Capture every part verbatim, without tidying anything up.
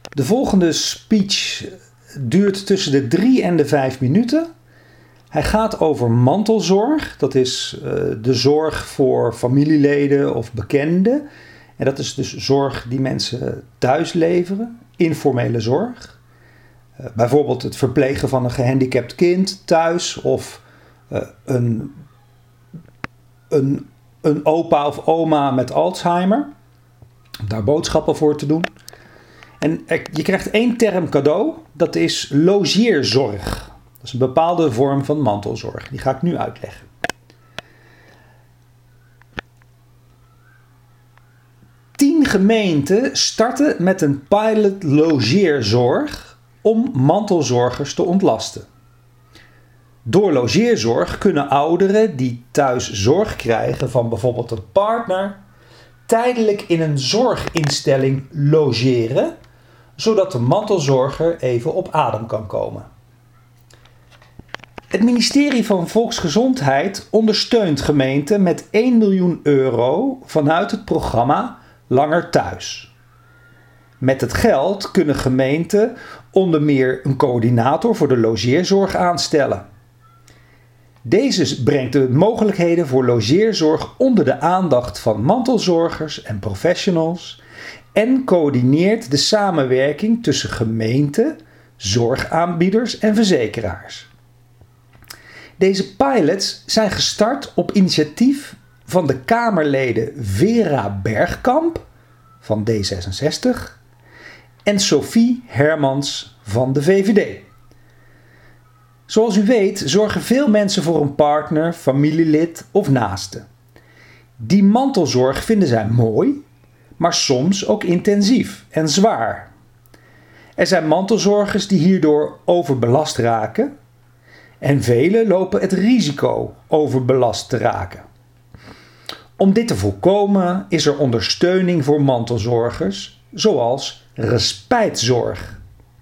De volgende speech duurt tussen de drie en de vijf minuten. Hij gaat over mantelzorg. Dat is uh, de zorg voor familieleden of bekenden. En dat is dus zorg die mensen thuis leveren. Informele zorg. Uh, bijvoorbeeld het verplegen van een gehandicapt kind thuis. Of uh, een, een, een opa of oma met Alzheimer. Om daar boodschappen voor te doen. En er, je krijgt één term cadeau. Dat is logeerzorg. Dat is een bepaalde vorm van mantelzorg. Die ga ik nu uitleggen. Tien gemeenten starten met een pilot logeerzorg om mantelzorgers te ontlasten. Door logeerzorg kunnen ouderen die thuis zorg krijgen van bijvoorbeeld een partner tijdelijk in een zorginstelling logeren, zodat de mantelzorger even op adem kan komen. Het ministerie van Volksgezondheid ondersteunt gemeenten met één miljoen euro vanuit het programma Langer Thuis. Met het geld kunnen gemeenten onder meer een coördinator voor de logeerzorg aanstellen. Deze brengt de mogelijkheden voor logeerzorg onder de aandacht van mantelzorgers en professionals en coördineert de samenwerking tussen gemeenten, zorgaanbieders en verzekeraars. Deze pilots zijn gestart op initiatief van de Kamerleden Vera Bergkamp van D zesenzestig en Sophie Hermans van de V V D. Zoals u weet zorgen veel mensen voor een partner, familielid of naaste. Die mantelzorg vinden zij mooi, maar soms ook intensief en zwaar. Er zijn mantelzorgers die hierdoor overbelast raken en velen lopen het risico overbelast te raken. Om dit te voorkomen is er ondersteuning voor mantelzorgers, zoals respijtzorg.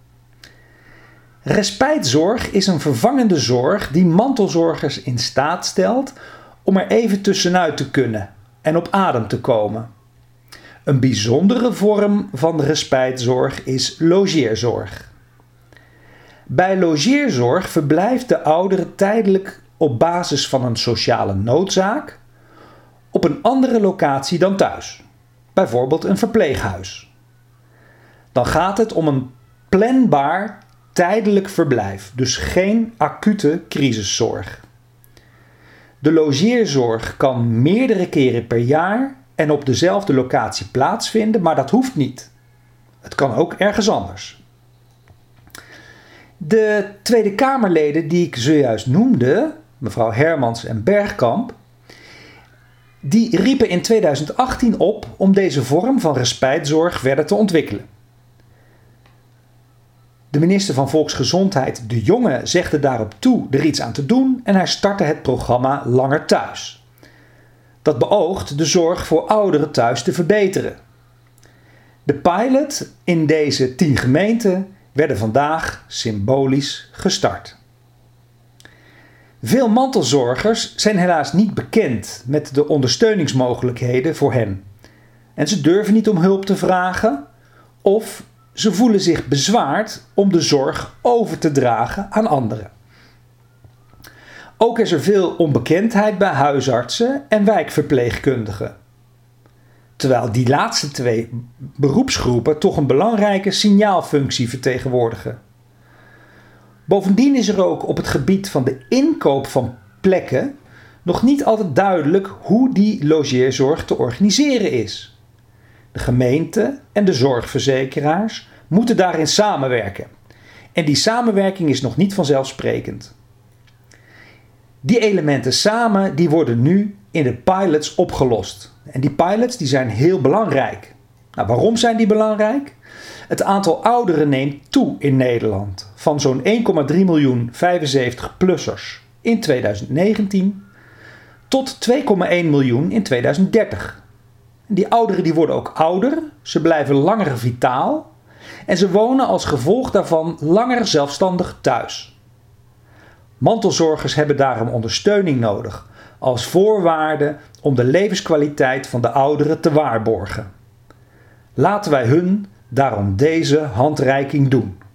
Respijtzorg is een vervangende zorg die mantelzorgers in staat stelt om er even tussenuit te kunnen en op adem te komen. Een bijzondere vorm van respijtzorg is logeerzorg. Bij logeerzorg verblijft de oudere tijdelijk op basis van een sociale noodzaak op een andere locatie dan thuis, bijvoorbeeld een verpleeghuis. Dan gaat het om een planbaar tijdelijk verblijf, dus geen acute crisiszorg. De logeerzorg kan meerdere keren per jaar en op dezelfde locatie plaatsvinden, maar dat hoeft niet. Het kan ook ergens anders. De Tweede Kamerleden die ik zojuist noemde, mevrouw Hermans en Bergkamp, die riepen in tweeduizend achttien op om deze vorm van respijtzorg verder te ontwikkelen. De minister van Volksgezondheid, De Jonge, zegde daarop toe er iets aan te doen en hij startte het programma Langer Thuis. Dat beoogt de zorg voor ouderen thuis te verbeteren. De pilot in deze tien gemeenten werden vandaag symbolisch gestart. Veel mantelzorgers zijn helaas niet bekend met de ondersteuningsmogelijkheden voor hen. En ze durven niet om hulp te vragen of ze voelen zich bezwaard om de zorg over te dragen aan anderen. Ook is er veel onbekendheid bij huisartsen en wijkverpleegkundigen. Terwijl die laatste twee beroepsgroepen toch een belangrijke signaalfunctie vertegenwoordigen. Bovendien is er ook op het gebied van de inkoop van plekken nog niet altijd duidelijk hoe die logeerzorg te organiseren is. De gemeente en de zorgverzekeraars moeten daarin samenwerken. En die samenwerking is nog niet vanzelfsprekend. Die elementen samen die worden nu in de pilots opgelost. En die pilots die zijn heel belangrijk. Nou, waarom zijn die belangrijk? Het aantal ouderen neemt toe in Nederland. Van zo'n één komma drie miljoen vijfenzeventig-plussers in tweeduizend negentien tot twee komma één miljoen in tweeduizend dertig. Die ouderen die worden ook ouder, ze blijven langer vitaal en ze wonen als gevolg daarvan langer zelfstandig thuis. Mantelzorgers hebben daarom ondersteuning nodig als voorwaarde om de levenskwaliteit van de ouderen te waarborgen. Laten wij hun Daarom deze handreiking doen.